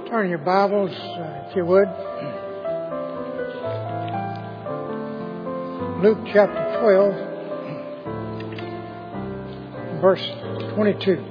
Turn your Bibles, if you would. Luke chapter 12, verse 22.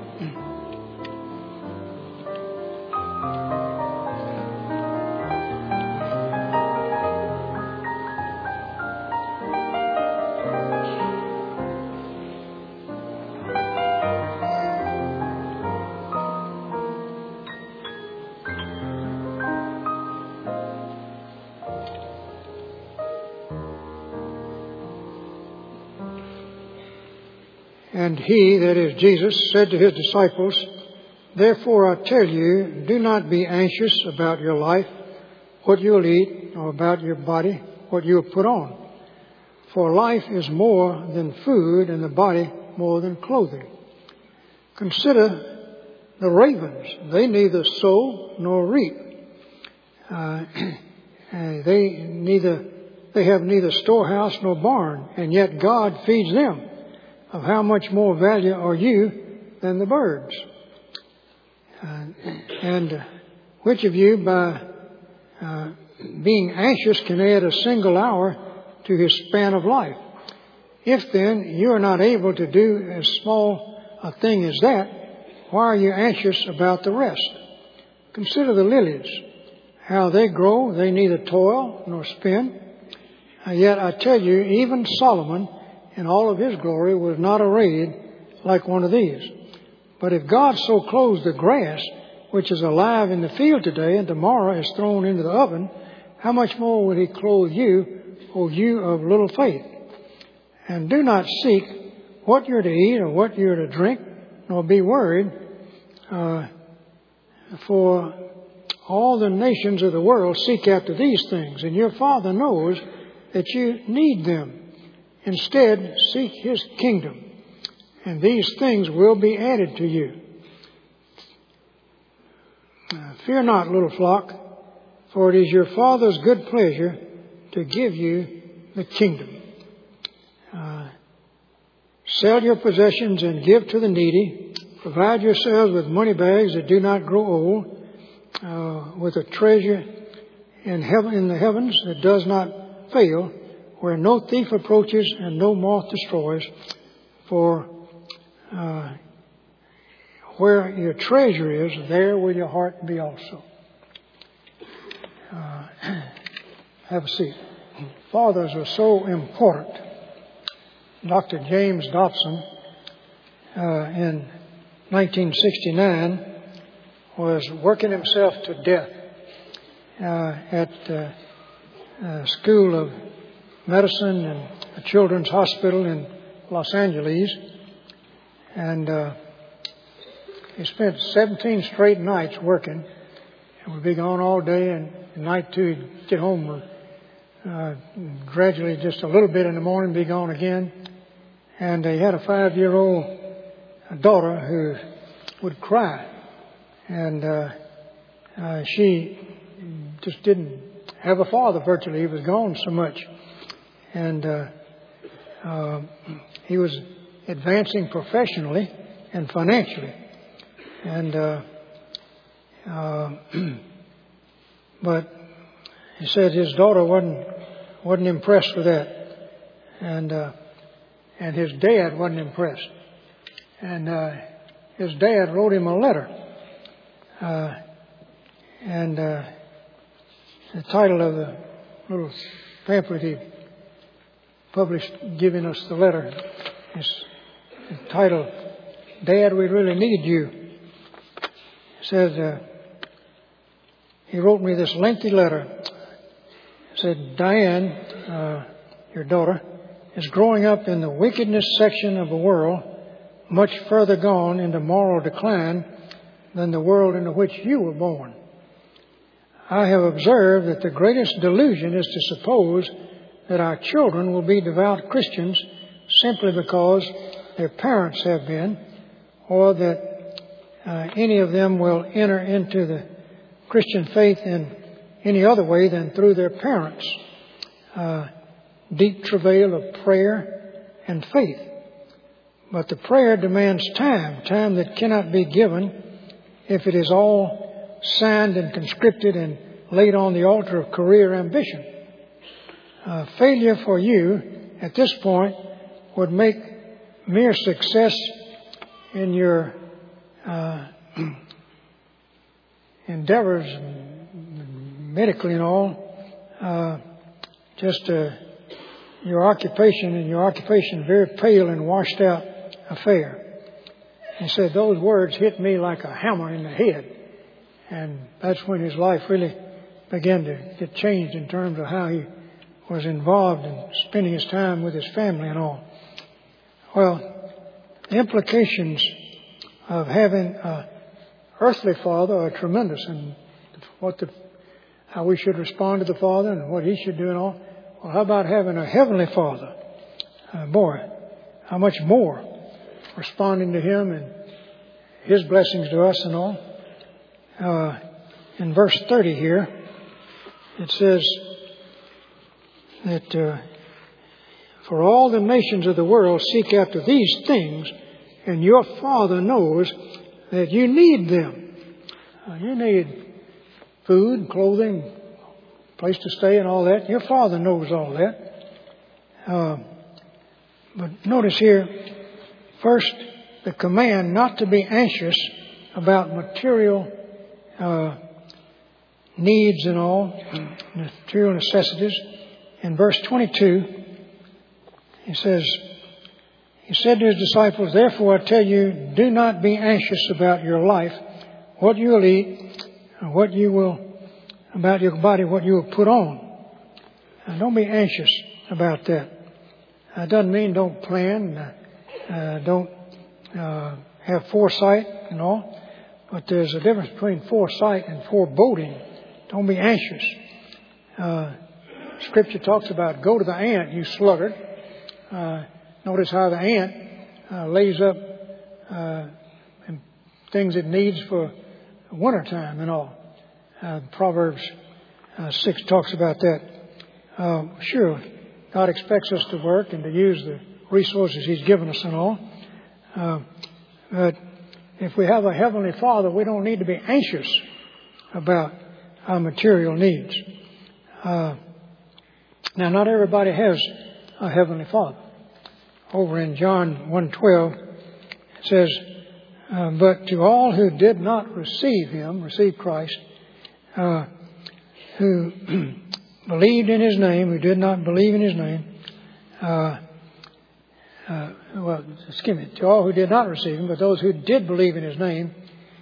And he, that is Jesus, said to his disciples, "Therefore I tell you, do not be anxious about your life, what you'll eat, or about your body, what you'll put on. For life is more than food, and the body more than clothing. Consider the ravens. They neither sow nor reap. They have neither storehouse nor barn, and yet God feeds them. Of how much more value are you than the birds? And which of you, by being anxious, can add a single hour to his span of life? If then you are not able to do as small a thing as that, why are you anxious about the rest? Consider the lilies, how they grow. They neither toil nor spin. Yet I tell you, even Solomon in all of his glory was not arrayed like one of these. But if God so clothes the grass, which is alive in the field today and tomorrow is thrown into the oven, how much more will he clothe you, O you of little faith? And do not seek what you're to eat or what you're to drink, nor be worried, for all the nations of the world seek after these things, and your Father knows that you need them. Instead, seek his kingdom, and these things will be added to you. Fear not, little flock, for it is your Father's good pleasure to give you the kingdom. Sell your possessions and give to the needy. Provide yourselves with money bags that do not grow old, with a treasure in the heavens that does not fail, where no thief approaches and no moth destroys. For where your treasure is, there will your heart be also." Have a seat. Fathers are so important. Dr. James Dobson, in 1969, was working himself to death at School of Medicine and a children's hospital in Los Angeles. And he spent 17 straight nights working, and would be gone all day, and at night too he'd get home gradually just a little bit in the morning, be gone again. And he had a 5-year-old daughter who would cry, and she just didn't have a father virtually. He was gone so much. And he was advancing professionally and financially. And but he said his daughter wasn't impressed with that, and his dad wasn't impressed. And his dad wrote him a letter, and the title of the little pamphlet he published giving us the letter is entitled, "Dad, We Really Need You." It says, he wrote me this lengthy letter. It said, "Diane, your daughter, is growing up in the wickedness section of a world much further gone into moral decline than the world into which you were born. I have observed that the greatest delusion is to suppose that our children will be devout Christians simply because their parents have been, or that any of them will enter into the Christian faith in any other way than through their parents. Deep travail of prayer and faith. But the prayer demands time that cannot be given if it is all signed and conscripted and laid on the altar of career ambition. Failure for you at this point would make mere success in your endeavors, medically and all, your occupation very pale and washed out affair. He said those words hit me like a hammer in the head. And that's when his life really began to get changed in terms of how he was involved in spending his time with his family and all. Well, the implications of having an earthly father are tremendous, and how we should respond to the Father and what He should do and all. Well, how about having a heavenly Father? Boy, how much more responding to Him and His blessings to us and all. In verse 30 here, it says that for all the nations of the world seek after these things, and your Father knows that you need them. You need food, clothing, place to stay and all that. Your Father knows all that. But notice here, first, the command not to be anxious about material needs and all, material necessities. In verse 22, he said to His disciples, therefore I tell you, do not be anxious about your life, what you will eat, what you will, about your body, what you will put on. Don't be anxious about that. That doesn't mean don't plan, don't have foresight and all, but there's a difference between foresight and foreboding. Don't be anxious. Scripture talks about go to the ant, you sluggard. Notice how the ant lays up things it needs for wintertime and all. Proverbs 6 talks about that. Sure, God expects us to work and to use the resources He's given us and all. But if we have a Heavenly Father, we don't need to be anxious about our material needs. Now, not everybody has a Heavenly Father. Over in John 1:12, it says, but to all who did not receive Christ, who believed in His name, who did not believe in His name, to all who did not receive Him, but those who did believe in His name,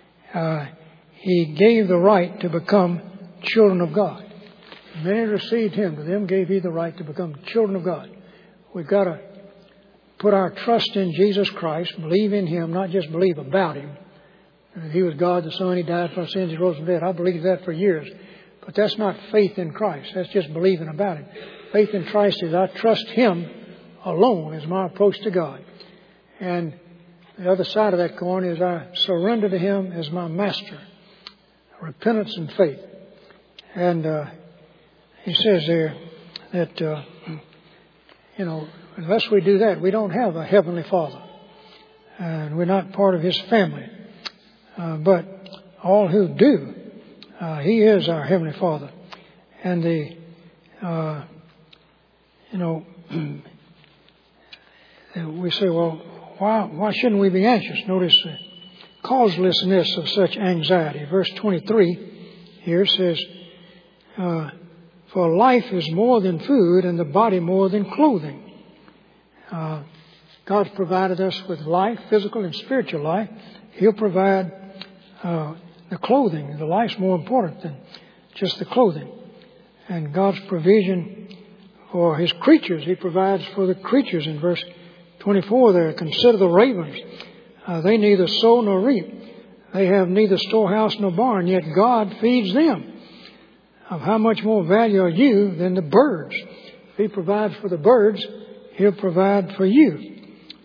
He gave the right to become children of God. Many received Him, to them gave He the right to become children of God. We've got to put our trust in Jesus Christ, believe in Him, not just believe about Him. He was God the Son, He died for our sins, He rose from the dead. I believed that for years. But that's not faith in Christ. That's just believing about Him. Faith in Christ is I trust Him alone as my approach to God. And the other side of that coin is I surrender to Him as my master. Repentance and faith. And he says there that, unless we do that, we don't have a Heavenly Father. And we're not part of His family. But all who do, He is our Heavenly Father. And we say, well, why shouldn't we be anxious? Notice the causelessness of such anxiety. Verse 23 here says, for life is more than food and the body more than clothing. God's provided us with life, physical and spiritual life. He'll provide the clothing. The life's more important than just the clothing. And God's provision for His creatures, He provides for the creatures. In verse 24 there, consider the ravens. They neither sow nor reap. They have neither storehouse nor barn, yet God feeds them. Of how much more value are you than the birds? If He provides for the birds, He'll provide for you.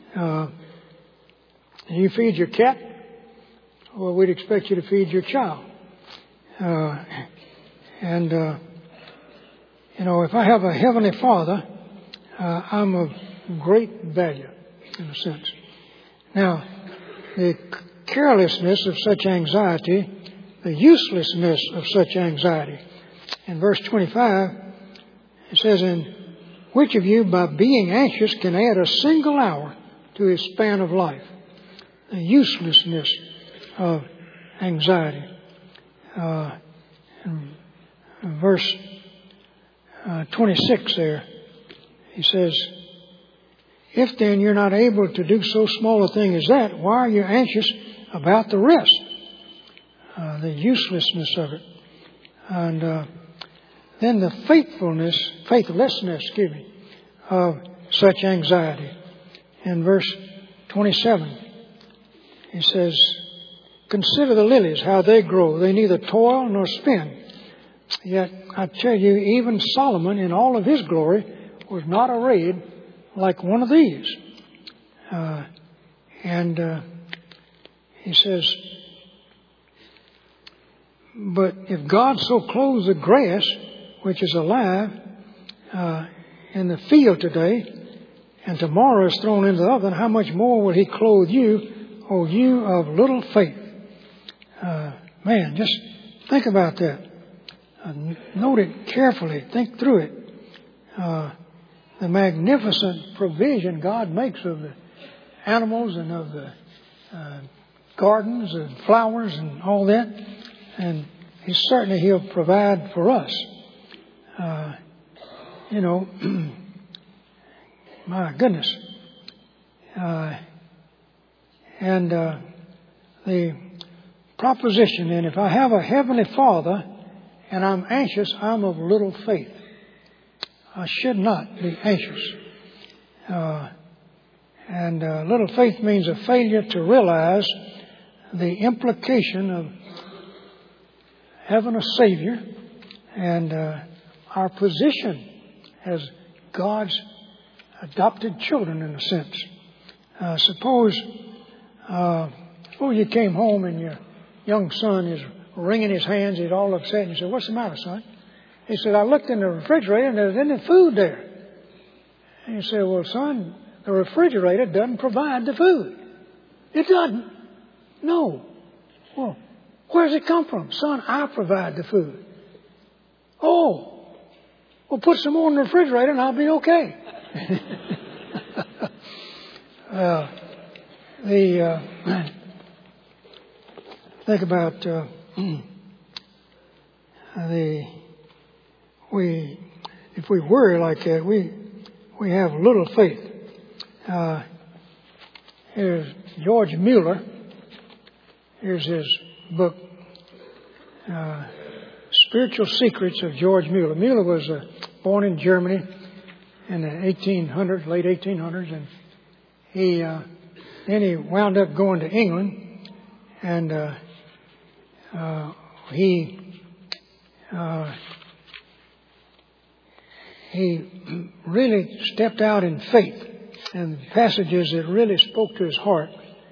You feed your cat, well, we'd expect you to feed your child. If I have a Heavenly Father, I'm of great value, in a sense. Now, the carelessness of such anxiety the uselessness of such anxiety. In verse 25, it says, "And which of you, by being anxious, can add a single hour to his span of life?" The uselessness of anxiety. In verse 26 there, he says, "If then you're not able to do so small a thing as that, why are you anxious about the rest?" The uselessness of it. And then the faithlessness, of such anxiety. In verse 27, he says, "Consider the lilies, how they grow. They neither toil nor spin. Yet I tell you, even Solomon in all of his glory was not arrayed like one of these." He says, "But if God so clothes the grass, which is alive in the field today, and tomorrow is thrown into the oven, how much more will He clothe you, O you of little faith?" Man, just think about that. Note it carefully. Think through it. The magnificent provision God makes of the animals and of the gardens and flowers and all that. And He'll provide for us. My goodness. The proposition then, if I have a Heavenly Father and I'm anxious, I'm of little faith. I should not be anxious. Little faith means a failure to realize the implication of having a Savior and our position as God's adopted children, in a sense. Suppose you came home and your young son is wringing his hands, he's all upset, and you said, "What's the matter, son?" He said, "I looked in the refrigerator and there's any food there." And you say, "Well, son, the refrigerator doesn't provide the food." It doesn't. No. Well, where does it come from? "Son, I provide the food." "Oh, well, put some more in the refrigerator and I'll be okay." Think about if we worry like that, we have little faith. Here's George Mueller. Here's his book, Spiritual Secrets of George Mueller. Mueller was born in Germany in the 1800s, late 1800s, and then he wound up going to England, and he really stepped out in faith, and passages that really spoke to his heart.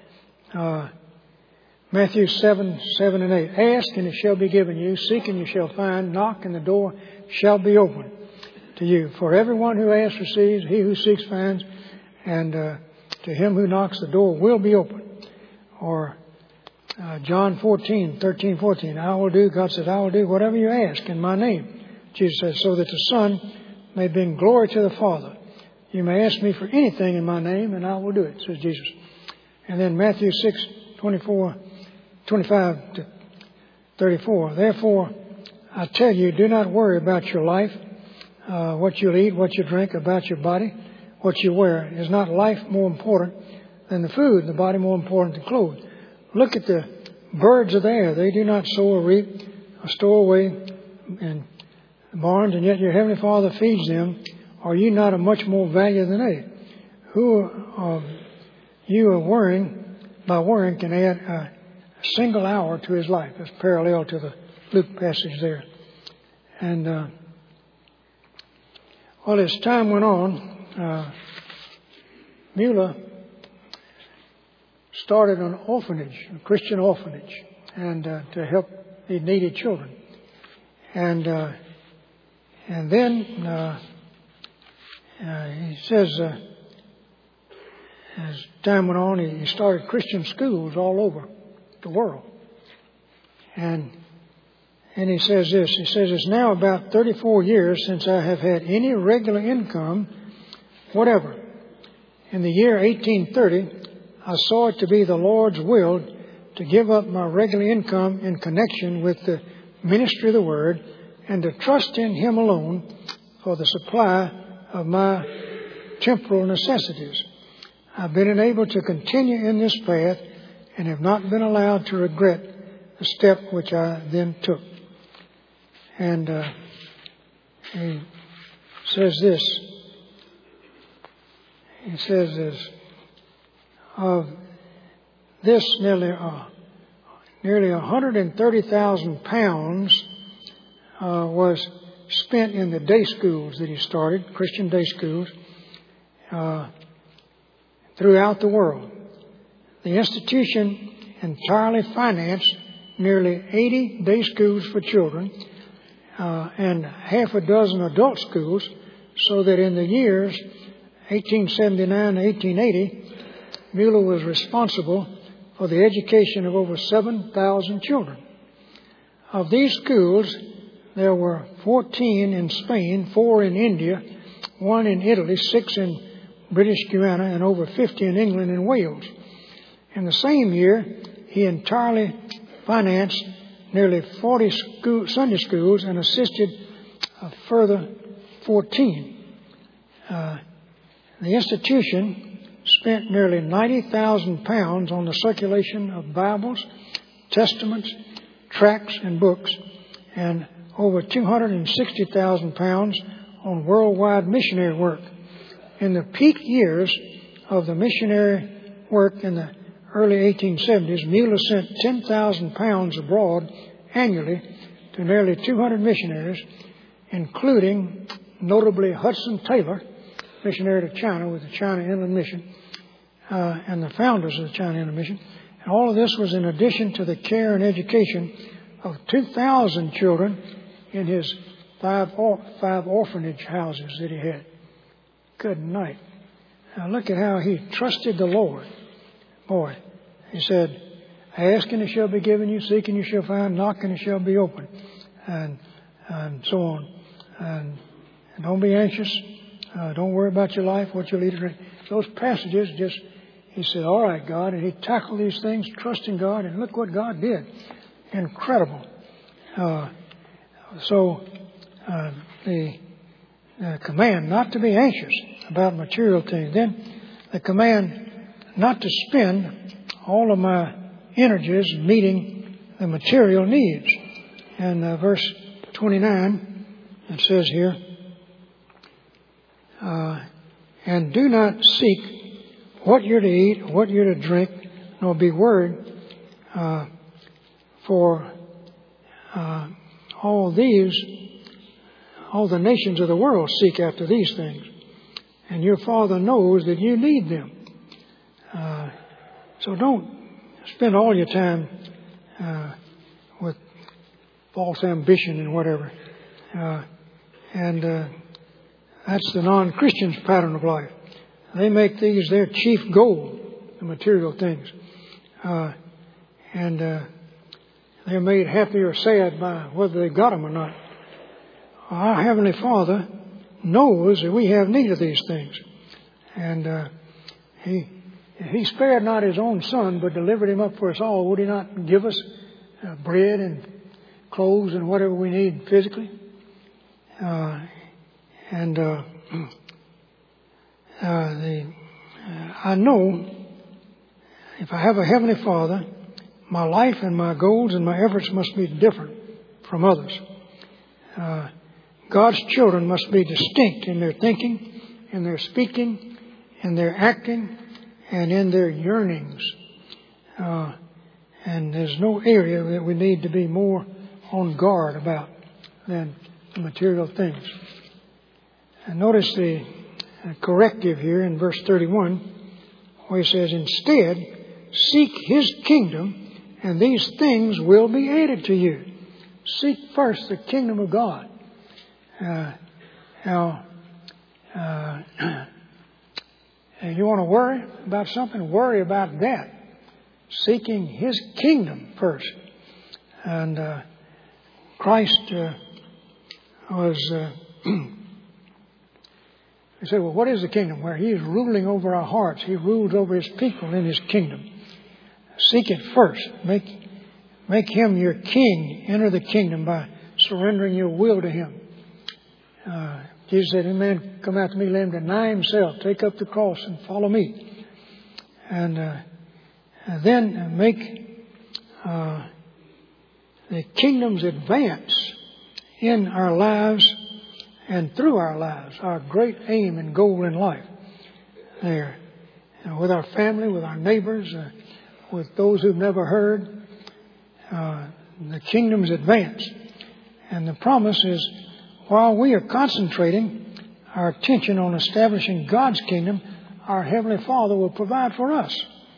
Matthew 7:7 and 8. "Ask and it shall be given you. Seek and you shall find. Knock and the door shall be opened to you. For everyone who asks receives. He who seeks finds. And to him who knocks the door will be opened." Or John 13:14. God says, "I will do whatever you ask in my name." Jesus says, "So that the Son may bring glory to the Father. You may ask me for anything in my name and I will do it," says Jesus. And then Matthew 6:25 to 34. "Therefore, I tell you, do not worry about your life, what you'll eat, what you drink, about your body, what you wear. Is not life more important than the food, and the body more important than clothes? Look at the birds of the air. They do not sow or reap or store away in barns, and yet your Heavenly Father feeds them. Are you not of much more value than they? Who of you are by worrying can add a single hour to his life?" That's parallel to the Luke passage there. And as time went on, Mueller started an orphanage, a Christian orphanage, and to help the needy children. And then he says, as time went on, he started Christian schools all over the world. And And he says this. He says, it's now about 34 years since I have had any regular income whatever. In the year 1830, I saw it to be the Lord's will to give up my regular income in connection with the ministry of the Word and to trust in Him alone for the supply of my temporal necessities. I've been enabled to continue in this path and have not been allowed to regret the step which I then took. And he says this. He says this, of this nearly 130,000 pounds was spent in the day schools that he started, Christian day schools, throughout the world. The institution entirely financed nearly 80 day schools for children and half a dozen adult schools, so that in the years 1879 to 1880, Mueller was responsible for the education of over 7,000 children. Of these schools, there were 14 in Spain, 4 in India, 1 in Italy, 6 in British Guiana, and over 50 in England and Wales. In the same year, he entirely financed nearly 40 Sunday schools and assisted a further 14. The institution spent nearly 90,000 pounds on the circulation of Bibles, Testaments, tracts, and books, and over 260,000 pounds on worldwide missionary work. In the peak years of the missionary work in the early 1870s, Mueller sent 10,000 pounds abroad annually to nearly 200 missionaries, including notably Hudson Taylor, missionary to China with the China Inland Mission, and the founders of the China Inland Mission. And all of this was in addition to the care and education of 2,000 children in his five orphanage houses that he had. Good night. Now look at how he trusted the Lord. Boy, he said, ask and it shall be given you, seek and you shall find, knock and it shall be open, and so on. And don't be anxious. Don't worry about your life, what you'll eat or drink. Those passages just, he said, all right, God. And he tackled these things, trusting God, and look what God did. Incredible. So the command not to be anxious about material things. Then the command not to spend all of my energies meeting the material needs. And verse 29, it says here, and do not seek what you're to eat, what you're to drink, nor be worried, for all the nations of the world seek after these things. And your Father knows that you need them. So don't spend all your time with false ambition and whatever. That's the non-Christian's pattern of life. They make these their chief goal, the material things. And they're made happy or sad by whether they got them or not. Our Heavenly Father knows that we have need of these things. And He spared not His own Son, but delivered Him up for us all. Would He not give us bread and clothes and whatever we need physically? I know if I have a Heavenly Father, my life and my goals and my efforts must be different from others. God's children must be distinct in their thinking, in their speaking, in their acting, and in their yearnings. And there's no area that we need to be more on guard about than the material things. And notice the corrective here in verse 31, where he says, instead, seek His kingdom, and these things will be added to you. Seek first the kingdom of God. And you want to worry about something? Worry about that. Seeking His kingdom first. And of Christ was... They say, well, what is the kingdom? Where He is ruling over our hearts. He rules over His people in His kingdom. Seek it first. Make Him your king. Enter the kingdom by surrendering your will to Him. Jesus said, "Any man come after me, let him deny himself, take up the cross and follow me." And then make the kingdom's advance in our lives and through our lives, our great aim and goal in life. There, with our family, with our neighbors, with those who've never heard, the kingdom's advance. And the promise is, while we are concentrating our attention on establishing God's kingdom, our Heavenly Father will provide for us.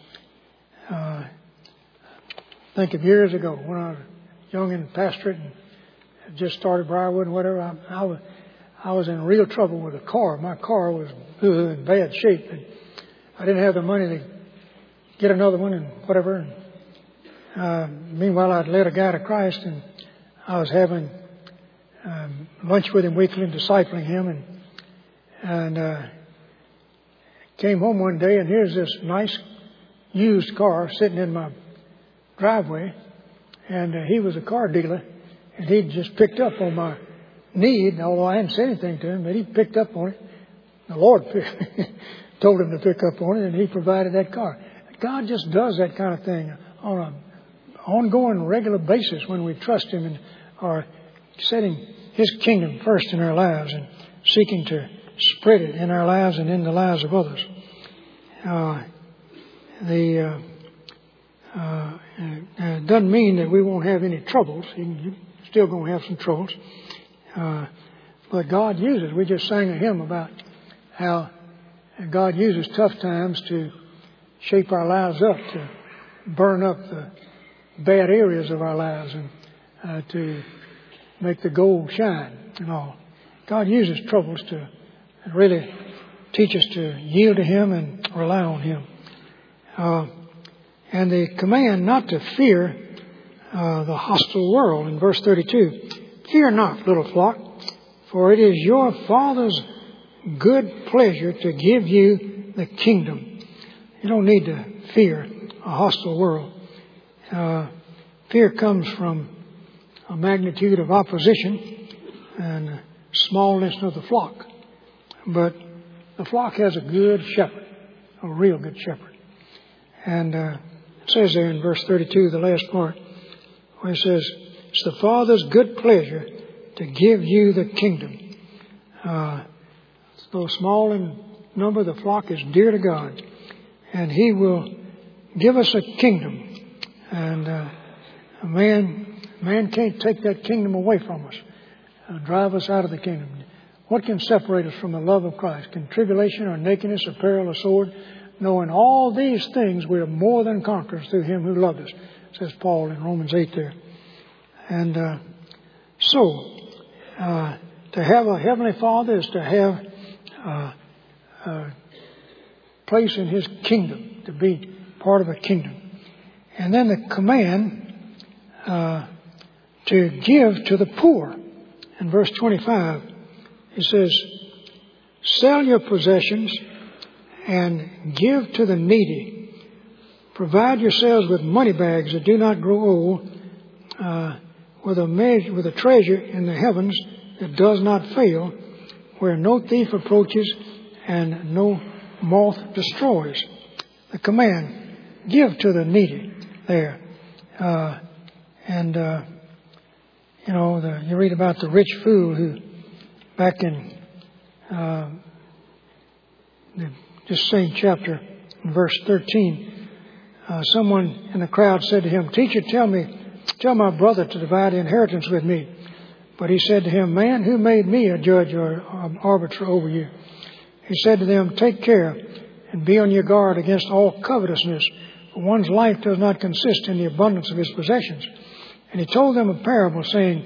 Think of years ago when I was young in pastorate and had just started Briarwood and whatever. I was in real trouble with a car. My car was in bad shape, and I didn't have the money to get another one and whatever. And, meanwhile, I'd led a guy to Christ, and I was having lunch with him weekly and discipling him, and came home one day, and here's this nice used car sitting in my driveway, and he was a car dealer, and he'd just picked up on my need, although I hadn't said anything to him, but he picked up on it. The Lord told him to pick up on it, and He provided that car. God just does that kind of thing on an ongoing, regular basis when we trust Him and are setting His kingdom first in our lives and seeking to spread it in our lives and in the lives of others. It doesn't mean that we won't have any troubles. You're still going to have some troubles. But God uses, we just sang a hymn about how God uses tough times to shape our lives up, to burn up the bad areas of our lives and to make the gold shine and all. God uses troubles to really teach us to yield to Him and rely on Him. And the command not to fear the hostile world in verse 32. "Fear not, little flock, for it is your Father's good pleasure to give you the kingdom." You don't need to fear a hostile world. Fear comes from a magnitude of opposition and smallness of the flock. But the flock has a good shepherd, a real good shepherd. And it says there in verse 32, the last part, where it says, "It's the Father's good pleasure to give you the kingdom." Though small in number, the flock is dear to God. And He will give us a kingdom. And man can't take that kingdom away from us, drive us out of the kingdom. What can separate us from the love of Christ? Can tribulation or nakedness or peril or sword? No, in all these things we are more than conquerors through Him who loved us, says Paul in Romans 8 there. And to have a Heavenly Father is to have a place in His kingdom, to be part of a kingdom. And then the command to give to the poor. In verse 25, it says, "Sell your possessions and give to the needy. Provide yourselves with money bags that do not grow old, with a treasure in the heavens that does not fail, where no thief approaches and no moth destroys." The command, give to the needy there. You read about the rich fool who, back in this same chapter, in verse 13, someone in the crowd said to him, "Teacher, tell my brother to divide the inheritance with me." But he said to him, "Man, who made me a judge or an arbiter over you?" He said to them, "Take care and be on your guard against all covetousness, for one's life does not consist in the abundance of his possessions." And he told them a parable, saying,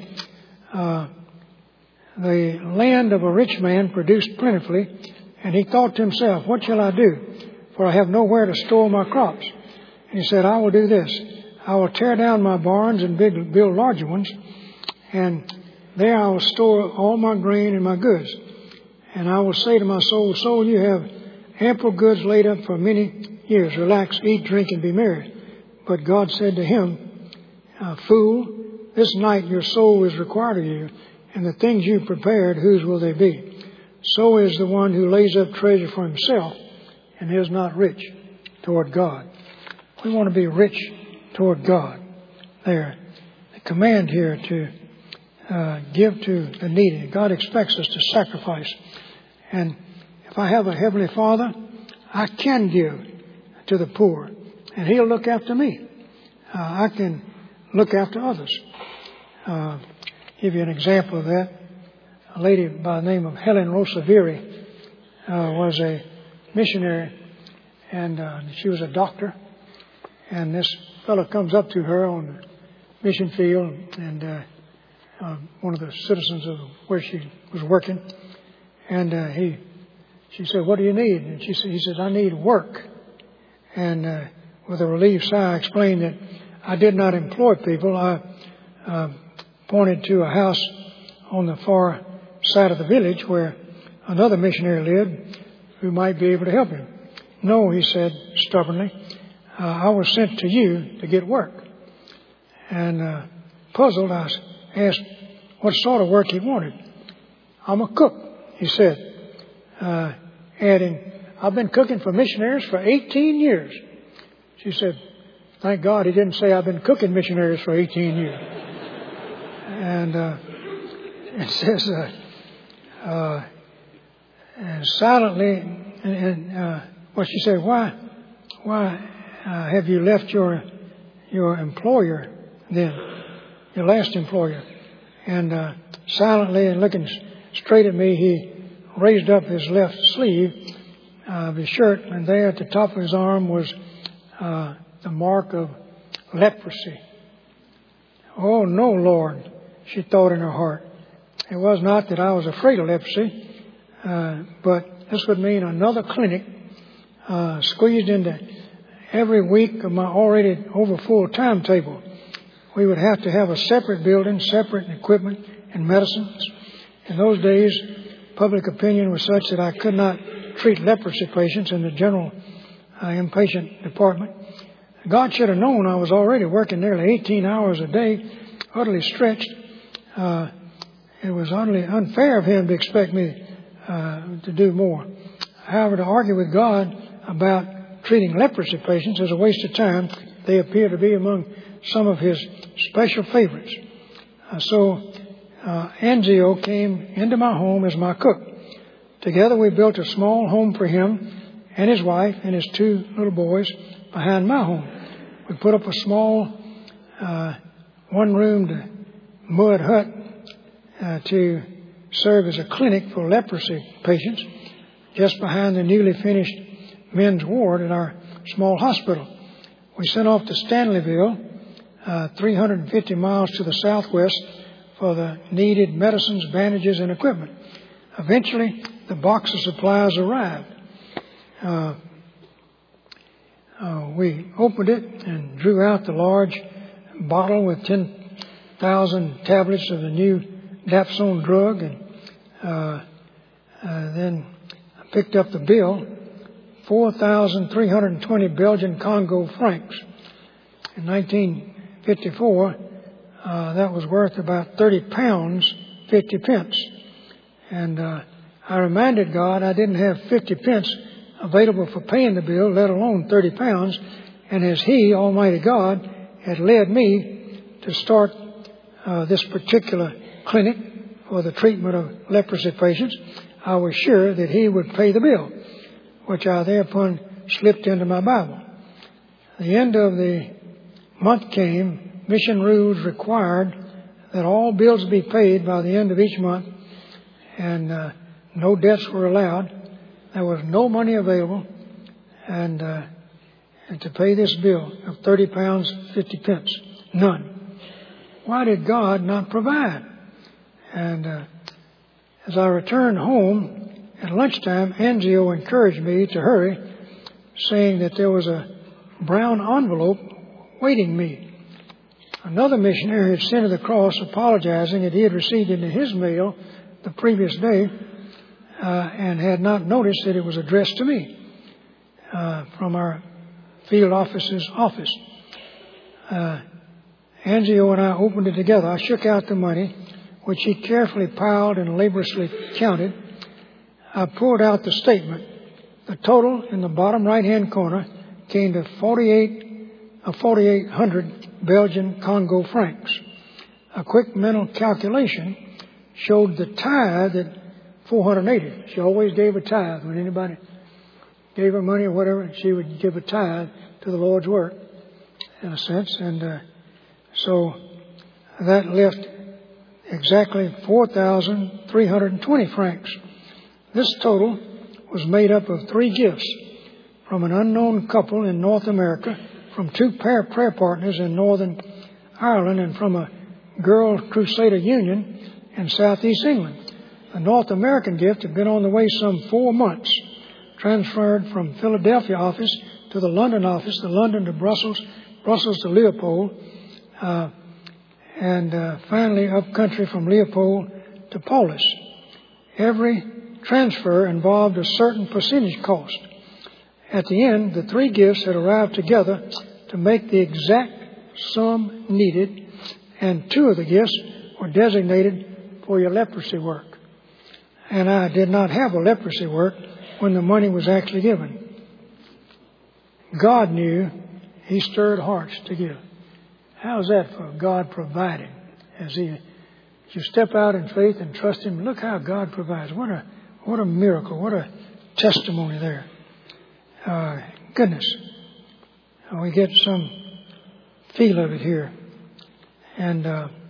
the land of a rich man produced plentifully, and he thought to himself, "What shall I do? For I have nowhere to store my crops." And he said, "I will do this. I will tear down my barns and build larger ones, and there I will store all my grain and my goods. And I will say to my soul, soul, you have ample goods laid up for many years. Relax, eat, drink, and be merry. But God said to him, fool, this night your soul is required of you, and the things you prepared, whose will they be? So is the one who lays up treasure for himself and is not rich toward God. We want to be rich toward God. There, the command here to give to the needy. God expects us to sacrifice. And if I have a Heavenly Father, I can give to the poor, and He'll look after me. I can look after others. Give you an example of that. A lady by the name of Helen Roosevelt was a missionary, and she was a doctor. And this fellow comes up to her on the mission field, and one of the citizens of where she was working, and she said, "What do you need?" And he said, "I need work." And with a relieved sigh, I explained that I did not employ people. I pointed to a house on the far side of the village where another missionary lived who might be able to help him. "No," he said stubbornly, "I was sent to you to get work." And puzzled, I asked what sort of work he wanted. "I'm a cook," he said, adding, "I've been cooking for missionaries for 18 years. She said, "Thank God he didn't say I've been cooking missionaries for 18 years. And it says, and silently, she said, why have you left your employer then, your last employer?" And silently and looking straight at me, he raised up his left sleeve of his shirt, and there at the top of his arm was the mark of leprosy. "Oh, no, Lord," she thought in her heart. It was not that I was afraid of leprosy, but this would mean another clinic squeezed into every week of my already overfull timetable. We would have to have a separate building, separate equipment and medicines. In those days, public opinion was such that I could not treat leprosy patients in the general inpatient department. God should have known I was already working nearly 18 hours a day, utterly stretched. It was utterly unfair of Him to expect me to do more. However, to argue with God about treating leprosy patients is a waste of time. They appear to be among some of His special favorites. So Anzio came into my home as my cook. Together we built a small home for him and his wife and his 2 little boys behind my home. We put up a small one-roomed mud hut to serve as a clinic for leprosy patients just behind the newly finished men's ward at our small hospital. We sent off to Stanleyville, 350 miles to the southwest, for the needed medicines, bandages, and equipment. Eventually, the box of supplies arrived. We opened it and drew out the large bottle with 10,000 tablets of the new Dapsone drug, and then I picked up the bill, 4,320 Belgian Congo francs. In 1954, that was worth about 30 pounds, 50 pence. And I reminded God I didn't have 50 pence available for paying the bill, let alone 30 pounds. And as He, Almighty God, had led me to start this particular clinic for the treatment of leprosy patients, I was sure that He would pay the bill, which I thereupon slipped into my Bible. The end of the month came. Mission rules required that all bills be paid by the end of each month, and no debts were allowed. There was no money available, and to pay this bill of 30 pounds, 50 pence, none. Why did God not provide? And as I returned home at lunchtime, Anzio encouraged me to hurry, saying that there was a brown envelope waiting me. Another missionary had sent her the cross apologizing that he had received it in his mail the previous day and had not noticed that it was addressed to me from our field officer's office. Angio and I opened it together. I shook out the money, which he carefully piled and laboriously counted. I pulled out the statement. The total in the bottom right-hand corner came to 4,800 Belgian Congo francs. A quick mental calculation showed the tithe at 480. She always gave a tithe. When anybody gave her money or whatever, she would give a tithe to the Lord's work, in a sense. And so that left exactly 4,320 francs. This total was made up of 3 gifts from an unknown couple in North America, from 2 prayer partners in Northern Ireland, and from a Girl Crusader Union in Southeast England. The North American gift had been on the way some 4 months, transferred from Philadelphia office to the London office, the London to Brussels, Brussels to Leopold, and finally up country from Leopold to Paulus. Every transfer involved a certain percentage cost. At the end, the 3 gifts had arrived together to make the exact sum needed, and 2 of the gifts were designated for your leprosy work. And I did not have a leprosy work when the money was actually given. God knew. He stirred hearts to give. How's that for God providing? As you step out in faith and trust Him, look how God provides. What a miracle. What a testimony there. Goodness. We get some feel of it here. And,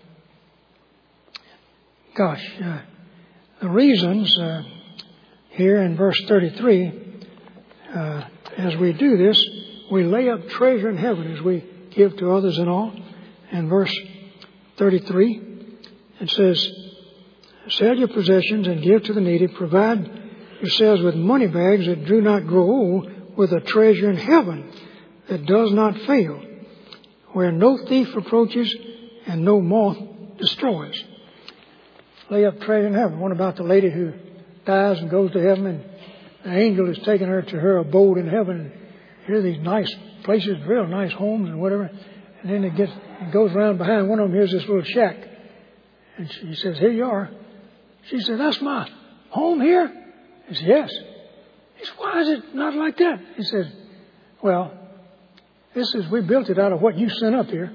the reasons here in verse 33, as we do this, we lay up treasure in heaven as we give to others and all. In verse 33, it says, sell your possessions and give to the needy. Provide yourselves with money bags that do not grow old, with a treasure in heaven that does not fail, where no thief approaches and no moth destroys. Lay up treasure in heaven. What about the lady who dies and goes to heaven, and the angel is taking her to her abode in heaven? And here are these nice places, real nice homes and whatever. And then it goes around behind one of them. Here's this little shack. And she says, here you are. She said, that's my home here? He said, yes. He said, why is it not like that? He said, well, we built it out of what you sent up here.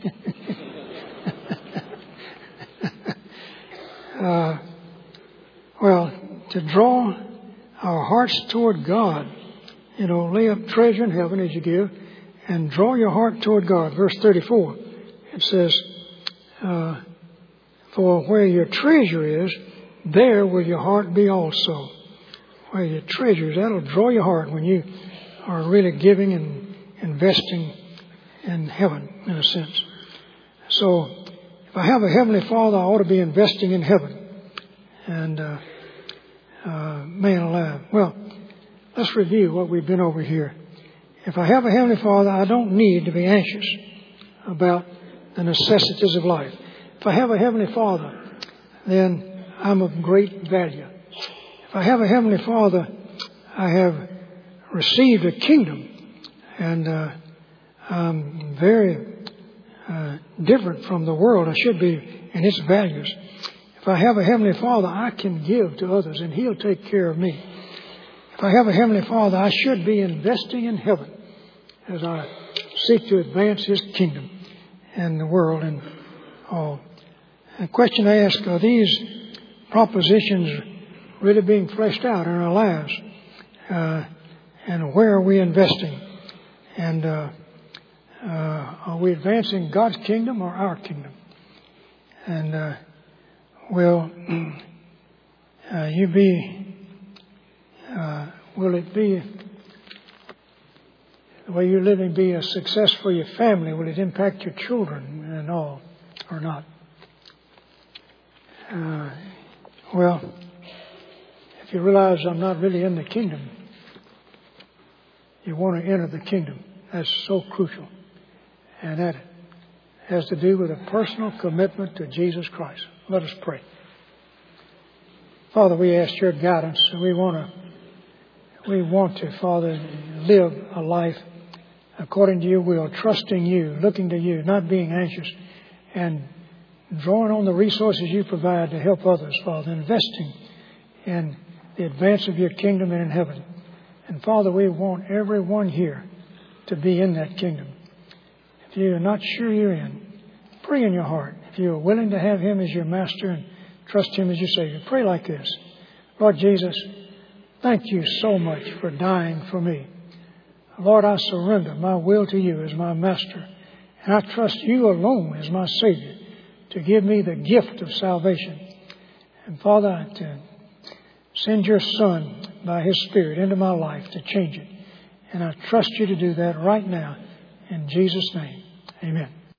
To draw our hearts toward God, lay up treasure in heaven as you give, and draw your heart toward God. Verse 34, it says, for where your treasure is, there will your heart be also. Where your treasure is, that'll draw your heart when you are really giving and investing in heaven, in a sense. So, if I have a Heavenly Father, I ought to be investing in heaven. And, man alive. Well, let's review what we've been over here. If I have a Heavenly Father, I don't need to be anxious about the necessities of life. If I have a Heavenly Father, then I'm of great value. If I have a Heavenly Father, I have received a kingdom, and I'm very different from the world. I should be in its values. If I have a Heavenly Father, I can give to others, and He'll take care of me. If I have a Heavenly Father, I should be investing in heaven as I seek to advance His kingdom and the world and all. The question I ask, are these propositions really being fleshed out in our lives? And where are we investing? And are we advancing God's kingdom or our kingdom? And will it be, the way you're living, be a success for your family? Will it impact your children and all, or not? If you realize I'm not really in the kingdom, you want to enter the kingdom. That's so crucial. And has to do with a personal commitment to Jesus Christ. Let us pray. Father, we ask your guidance. We want to, Father, live a life according to your will, trusting you, looking to you, not being anxious, and drawing on the resources you provide to help others, Father, investing in the advance of your kingdom and in heaven. And Father, we want everyone here to be in that kingdom. If you are not sure you're in, pray in your heart. If you are willing to have him as your master and trust him as your Savior, pray like this. Lord Jesus, thank you so much for dying for me. Lord, I surrender my will to you as my master. And I trust you alone as my Savior to give me the gift of salvation. And Father, to send your Son by his Spirit into my life to change it. And I trust you to do that right now. In Jesus' name, amen.